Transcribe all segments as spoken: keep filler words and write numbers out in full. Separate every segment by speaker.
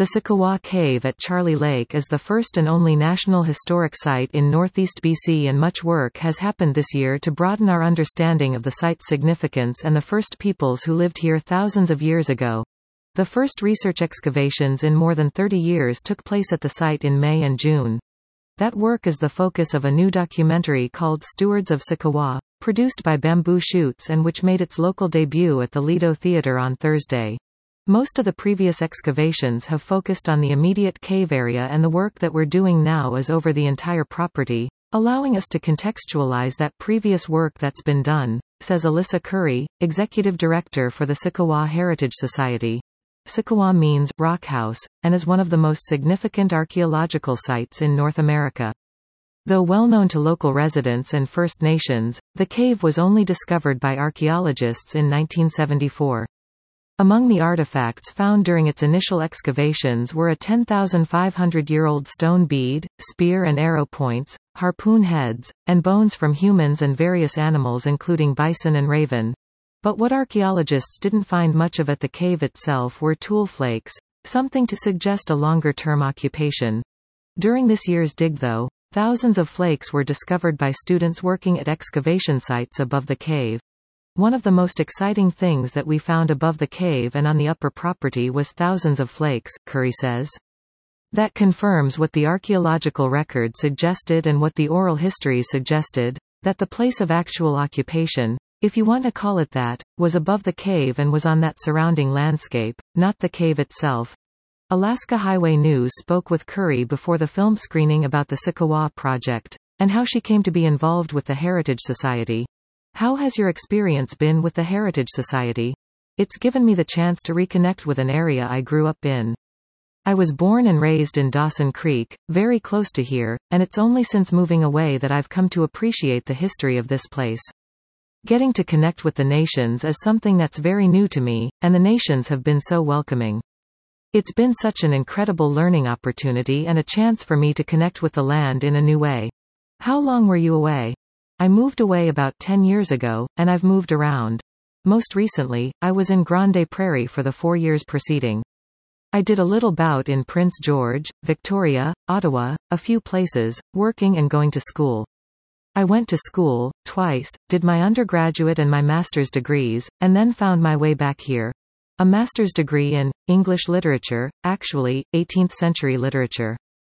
Speaker 1: The Sycamore Cave at Charlie Lake is the first and only National Historic Site in northeast B C, and much work has happened this year to broaden our understanding of the site's significance and the first peoples who lived here thousands of years ago. The first research excavations in more than thirty years took place at the site in May and June. That work is the focus of a new documentary called Stewards of Sycamore, produced by Bamboo Shoots and which made its local debut at the Lido Theatre on Thursday. Most of the previous excavations have focused on the immediate cave area, and the work that we're doing now is over the entire property, allowing us to contextualize that previous work that's been done, says Alyssa Curry, Executive Director for the Sycamore Heritage Society. Sycamore means rock house, and is one of the most significant archaeological sites in North America. Though well known to local residents and First Nations, the cave was only discovered by archaeologists in nineteen seventy-four. Among the artifacts found during its initial excavations were a ten thousand five hundred year old stone bead, spear and arrow points, harpoon heads, and bones from humans and various animals including bison and raven. But what archaeologists didn't find much of at the cave itself were tool flakes, something to suggest a longer-term occupation. During this year's dig, though, thousands of flakes were discovered by students working at excavation sites above the cave. One of the most exciting things that we found above the cave and on the upper property was thousands of flakes, Curry says. That confirms what the archaeological record suggested and what the oral histories suggested, that the place of actual occupation, if you want to call it that, was above the cave and was on that surrounding landscape, not the cave itself. Alaska Highway News spoke with Curry before the film screening about the Sycamore project, and how she came to be involved with the Heritage Society. How has your experience been with the Heritage Society? It's given me the chance to reconnect with an area I grew up in. I was born and raised in Dawson Creek, very close to here, and it's only since moving away that I've come to appreciate the history of this place. Getting to connect with the nations is something that's very new to me, and the nations have been so welcoming. It's been such an incredible learning opportunity and a chance for me to connect with the land in a new way. How long were you away? I moved away about ten years ago, and I've moved around. Most recently, I was in Grande Prairie for the four years preceding. I did a little bout in Prince George, Victoria, Ottawa, a few places, working and going to school. I went to school, twice, did my undergraduate and my master's degrees, and then found my way back here. A master's degree in English literature, actually, eighteenth century literature.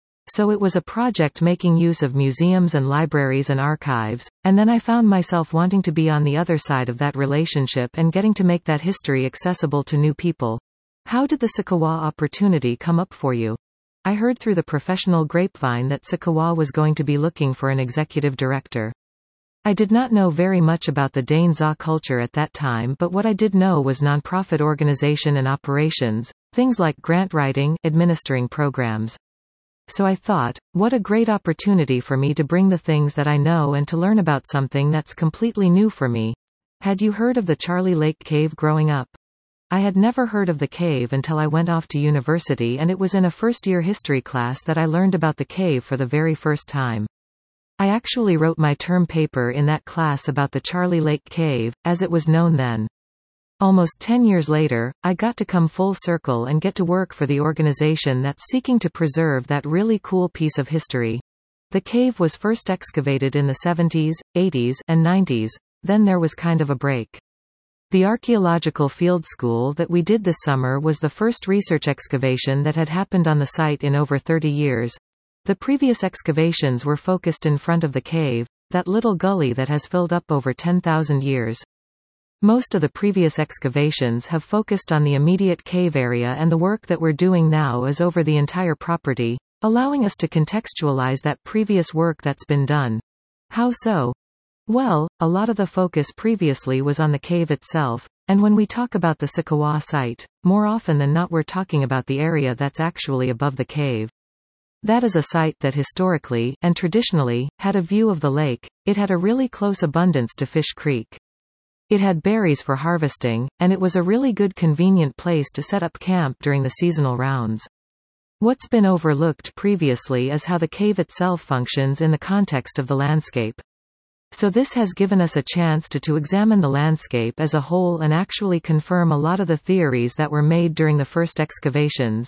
Speaker 1: So it was a project making use of museums and libraries and archives, and then I found myself wanting to be on the other side of that relationship and getting to make that history accessible to new people. How did the Sycamore opportunity come up for you? I heard through the professional grapevine that Sycamore was going to be looking for an executive director. I did not know very much about the Dane Za culture at that time, but what I did know was nonprofit organization and operations, things like grant writing, administering programs. So I thought, what a great opportunity for me to bring the things that I know and to learn about something that's completely new for me. Had you heard of the Charlie Lake Cave growing up? I had never heard of the cave until I went off to university, and it was in a first-year history class that I learned about the cave for the very first time. I actually wrote my term paper in that class about the Charlie Lake Cave, as it was known then. Almost ten years later, I got to come full circle and get to work for the organization that's seeking to preserve that really cool piece of history. The cave was first excavated in the seventies, eighties, and nineties, then there was kind of a break. The archaeological field school that we did this summer was the first research excavation that had happened on the site in over thirty years. The previous excavations were focused in front of the cave, that little gully that has filled up over ten thousand years. Most of the previous excavations have focused on the immediate cave area, and the work that we're doing now is over the entire property, allowing us to contextualize that previous work that's been done. How so? Well, a lot of the focus previously was on the cave itself, and when we talk about the Sycamore site, more often than not we're talking about the area that's actually above the cave. That is a site that historically, and traditionally, had a view of the lake. It had a really close abundance to Fish Creek. It had berries for harvesting, and it was a really good convenient place to set up camp during the seasonal rounds. What's been overlooked previously is how the cave itself functions in the context of the landscape. So this has given us a chance to, to examine the landscape as a whole and actually confirm a lot of the theories that were made during the first excavations.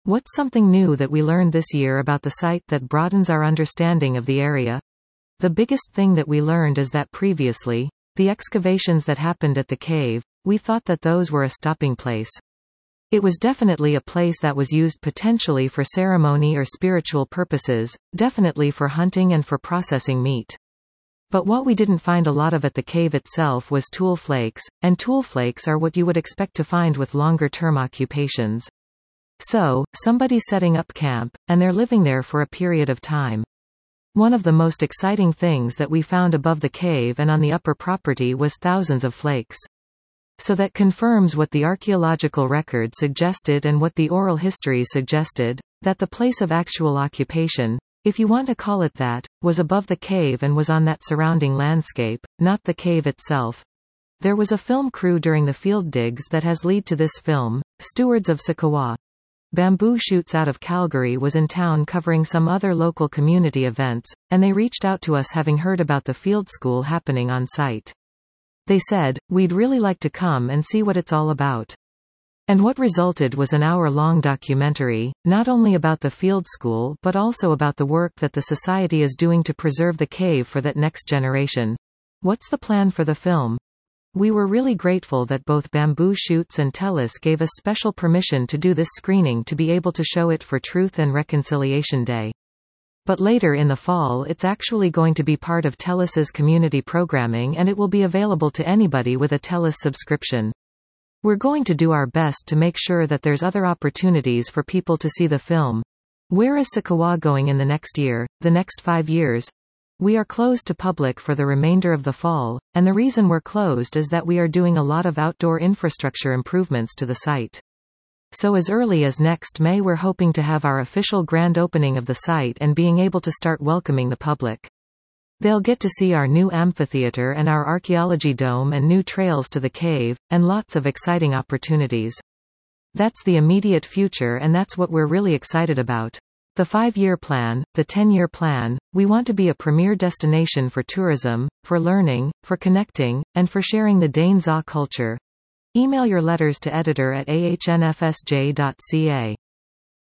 Speaker 1: What's something new that we learned this year about the site that broadens our understanding of the area? The biggest thing that we learned is that previously, the excavations that happened at the cave, we thought that those were a stopping place. It was definitely a place that was used potentially for ceremony or spiritual purposes, definitely for hunting and for processing meat. But what we didn't find a lot of at the cave itself was tool flakes, and tool flakes are what you would expect to find with longer-term occupations. So, somebody's setting up camp, and they're living there for a period of time. One of the most exciting things that we found above the cave and on the upper property was thousands of flakes. So that confirms what the archaeological record suggested and what the oral history suggested, that the place of actual occupation, if you want to call it that, was above the cave and was on that surrounding landscape, not the cave itself. There was a film crew during the field digs that has led to this film, Stewards of Sikawa. Bamboo Shoots out of Calgary was in town covering some other local community events, and they reached out to us having heard about the field school happening on site. They said, "We'd really like to come and see what it's all about." And what resulted was an hour-long documentary, not only about the field school but also about the work that the society is doing to preserve the cave for that next generation. What's the plan for the film? We were really grateful that both Bamboo Shoots and TELUS gave us special permission to do this screening to be able to show it for Truth and Reconciliation Day. But later in the fall it's actually going to be part of TELUS's community programming and it will be available to anybody with a TELUS subscription. We're going to do our best to make sure that there's other opportunities for people to see the film. Where is Sikawa going in the next year, the next five years? We are closed to public for the remainder of the fall, and the reason we're closed is that we are doing a lot of outdoor infrastructure improvements to the site. So as early as next May we're hoping to have our official grand opening of the site and being able to start welcoming the public. They'll get to see our new amphitheater and our archaeology dome and new trails to the cave, and lots of exciting opportunities. That's the immediate future and that's what we're really excited about. The five-year plan, the ten-year plan, we want to be a premier destination for tourism, for learning, for connecting, and for sharing the Dane Za culture. Email your letters to editor at a h n f s j dot c a.